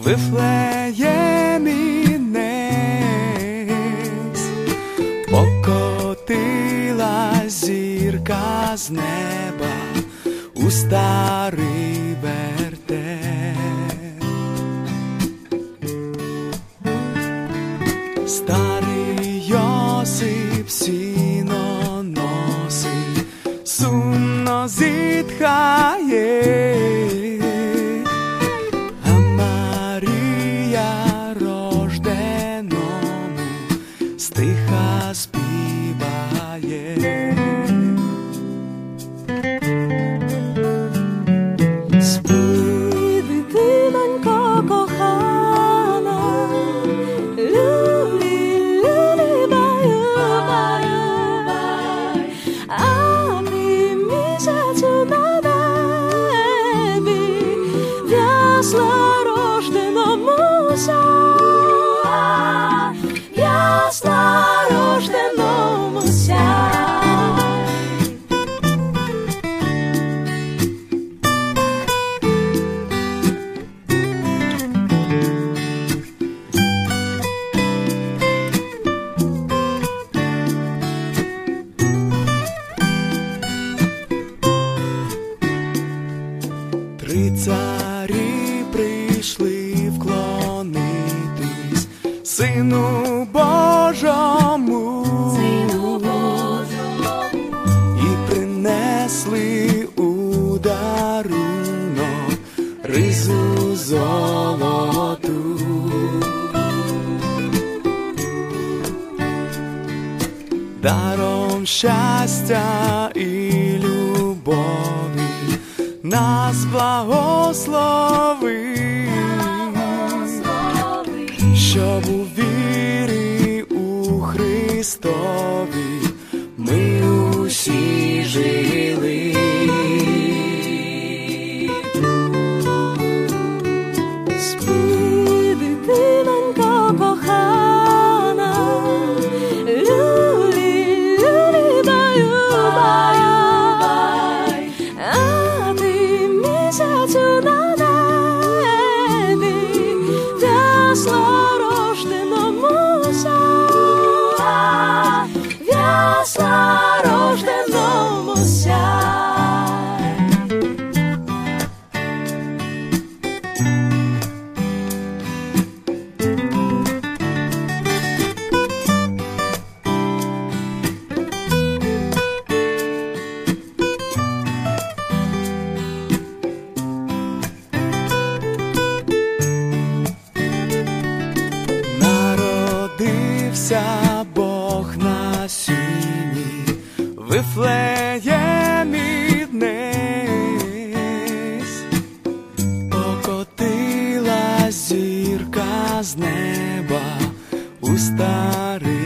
Вифлеємі несь, покотилась зірка з неба у старий вертеп. Старий Йосип сіно носить, сумно зітхає, а Марія рожденому стиха співає. Спи, дитинонько кохана, люлі, люлі, баю, баю, бай, а ти місяцю на небі, в ясла рожденому сяй, в ясла рожденому сяй. Три царі прийшли вклонитись Сину Божому, і принесли у дарунок ризу золоту. Даром щастя і любові нас благослови, щоб у вірі у Христові ми усі жили. Спи, дитинонько кохана, люлі, люлі, баю, баю, бай, а ти місяцю на небі, в ясла рожденому сяй, в ясла рожденому сяй. Народився Бог на сіні, Вифлеємі днесь, покотилась зірка з неба у старий